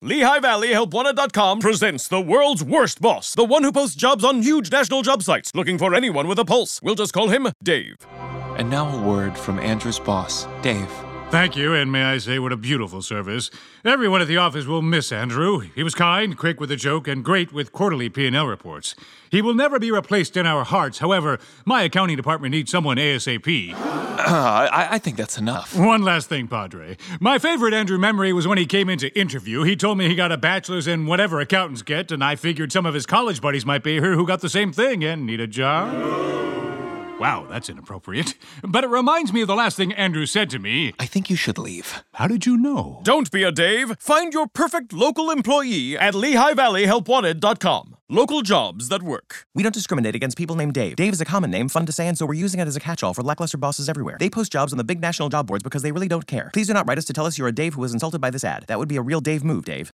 Lehigh Valley HelpWanted.com presents the world's worst boss, the one who posts jobs on huge national job sites, looking for anyone with a pulse. We'll just call him Dave. And now a word from Andrew's boss, Dave. Thank you, and may I say what a beautiful service. Everyone at the office will miss Andrew. He was kind, quick with a joke, and great with quarterly P&L reports. He will never be replaced in our hearts. However, my accounting department needs someone ASAP. I think that's enough. One last thing, Padre. My favorite Andrew memory was when he came in to interview. He told me he got a bachelor's in whatever accountants get, and I figured some of his college buddies might be here who got the same thing and need a job. Wow, that's inappropriate. But it reminds me of the last thing Andrew said to me. I think you should leave. How did you know? Don't be a Dave. Find your perfect local employee at LehighValleyHelpWanted.com. Local jobs that work. We don't discriminate against people named Dave. Dave is a common name, fun to say, and so we're using it as a catch-all for lackluster bosses everywhere. They post jobs on the big national job boards because they really don't care. Please do not write us to tell us you're a Dave who was insulted by this ad. That would be a real Dave move, Dave.